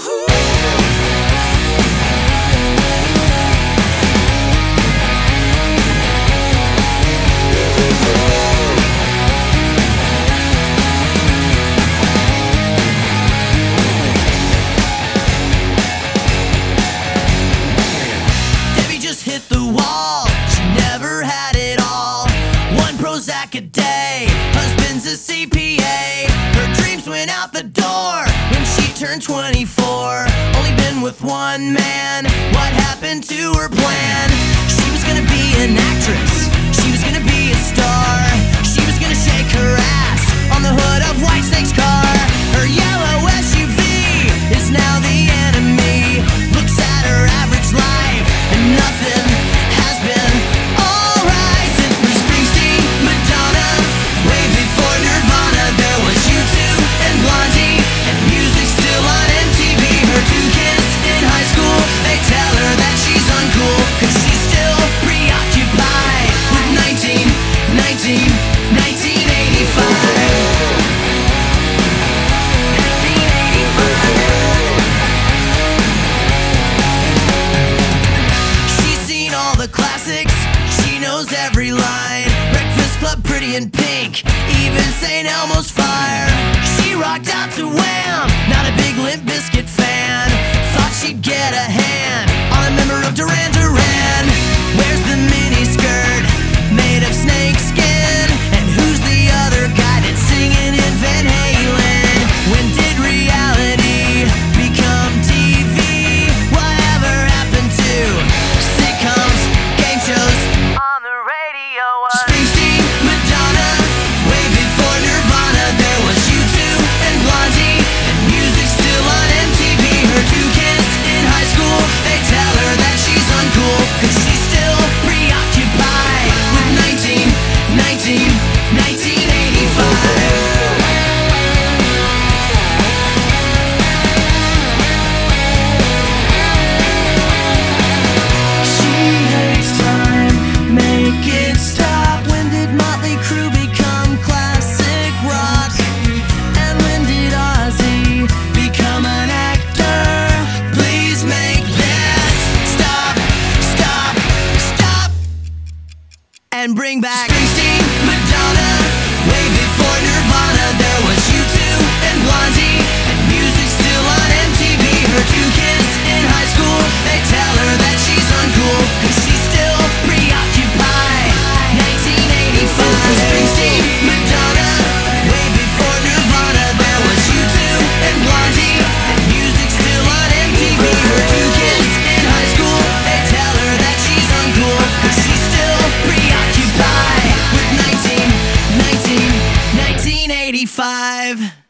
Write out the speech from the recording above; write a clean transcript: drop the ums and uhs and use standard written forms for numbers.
Hit the wall, she never had it all. One Prozac a day, husband's a CPA. Her dreams went out the door when she turned 24. Only been with one man, what happened to her plan? She was gonna be an actress, she was gonna be a star. She was gonna shake her ass on the hood of Whitesnake's car. Her yellow SUV is now the enemy. Looks at her average life and nothing has been alright. Since Bruce Springsteen, Madonna, way before Nirvana, there was U2 and Blondie, and music still on MTV. Her two kids in high school, they tell her that she's uncool, cause she's still preoccupied with 1985. Classics, she knows every line. Breakfast Club, Pretty in Pink, even St. Elmo's Fire. She rocked out to Wham, not a big Limp Bizkit fan. Thought she'd get a hand on a member of Duran Duran. Where's the mini skirt made of snake skin? And who's the other guy that's singing in Van Halen? When did reality become TV? Whatever happened to sitcoms, shows on the radio? Springsteen, Madonna, way before Nirvana, there was U2 and Blondie, and music still on MTV. Her two kids in high school, they tell her that she's uncool, cause she's still preoccupied with 1985. And bring back Springsteen, Madonna, way before Nirvana, there was U2 and Blondie, and music still on MTV. Her two kids in high school, they tell her that she's uncool, cause she's still preoccupied. 1985. Springsteen, Madonna, way before Nirvana, there was U2 and Blondie, and music still on MTV. Her two kids in high school, they tell her that she's uncool, cause she's still preoccupied with 1985.